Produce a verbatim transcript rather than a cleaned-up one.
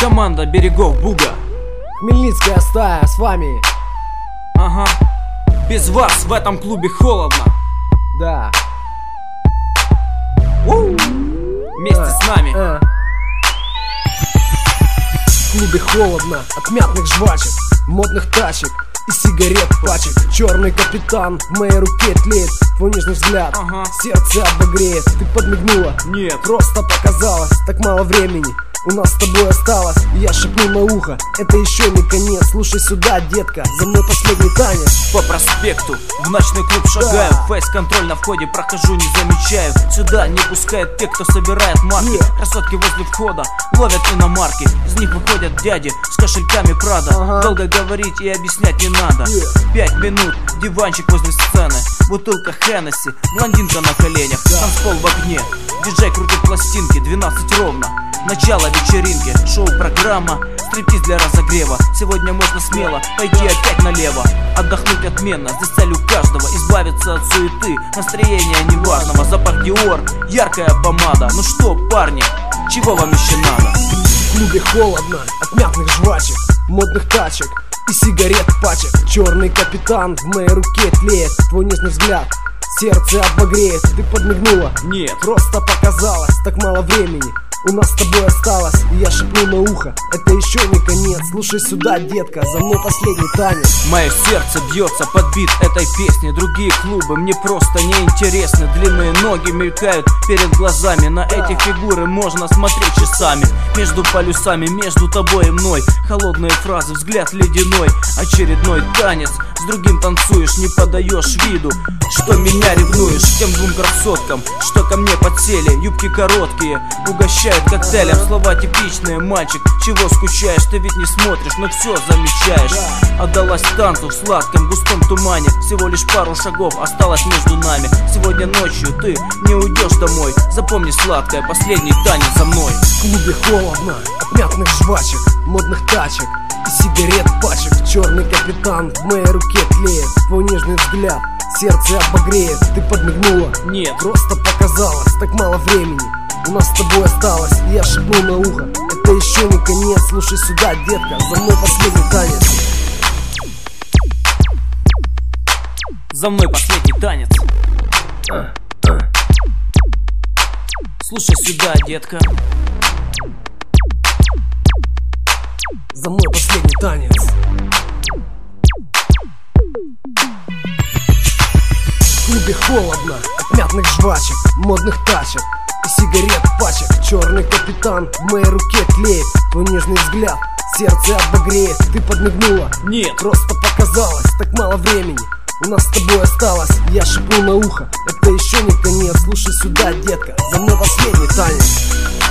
Команда берегов Буга. Хмельницкая стая с вами. Ага. Без вас в этом клубе холодно. Да. У-у-у. Вместе а, с нами. а. В клубе холодно от мятных жвачек, модных тачек и сигарет пачек. Черный капитан в моей руке тлеет. Твой нежный взгляд, ага. сердце обогреет. Ты подмигнула, нет, просто показалось. Так мало времени у нас с тобой осталось. И я шепнул на ухо, это еще не конец. Слушай сюда, детка, за мной последний танец. По проспекту в ночной клуб шагаю, да. Фейс-контроль на входе прохожу, не замечаю. Сюда не пускают те, кто собирает марки. yeah. Красотки возле входа ловят иномарки. Из них выходят дяди с кошельками Прада. ага. Долго говорить и объяснять не надо. yeah. Пять минут, диванчик возле сцены, бутылка Хеннесси, блондинка на коленях. да. Танцпол в огне, диджей крутит пластинки. Двенадцать ровно, начало вечеринки. Шоу-программа, стриптиз для разогрева. Сегодня можно смело пойти опять налево. Отдохнуть отменно, здесь цель у каждого. Избавиться от суеты, настроения неважного. Запах Диор, яркая помада. Ну что, парни, чего вам еще надо? В клубе холодно от мятных жвачек, модных тачек и сигарет пачек. Черный капитан в моей руке тлеет. Твой нежный взгляд сердце обогреет. Ты подмигнула, нет, просто показалось. Так мало времени у нас с тобой осталось. И я шепнул на ухо, это еще не конец. Слушай сюда, детка, за мной последний танец. Мое сердце бьется под бит этой песни. Другие клубы мне просто не интересны. Длинные ноги мелькают перед глазами. На да. эти фигуры можно смотреть часами. Между полюсами, между тобой и мной. Холодные фразы, взгляд ледяной. Очередной танец, с другим танцуешь, не подаешь виду, что меня ревнуешь. Тем двум красоткам, что ко мне подсели. Юбки короткие, угощают коктейлем. Слова типичные, мальчик, чего скучаешь? Ты ведь не смотришь, но все замечаешь. Отдалась танцу в сладком густом тумане. Всего лишь пару шагов осталось между нами. Сегодня ночью ты не уйдешь домой. Запомни, сладкое, последний танец за мной. В клубе холодно от мятных жвачек, модных тачек и сигарет пачек. Черный капитан в моей руке тлеет. Твой нежный взгляд сердце обогреет. Ты подмигнула, нет, просто показалось. Так мало времени у нас с тобой осталось. И я шепнул на ухо, это еще не конец. Слушай сюда, детка, за мной последний танец. За мной последний танец. а, а. Слушай сюда, детка. За мной последний танец. В клубе холодно от мятных жвачек, модных тачек и сигарет пачек. Черный капитан в моей руке тлеет. Твой нежный взгляд сердце обогреет. Ты подмигнула, нет, просто показалось. Так мало времени у нас с тобой осталось. Я шепнул на ухо, это еще не конец. Слушай сюда, детка, за мной последний танец.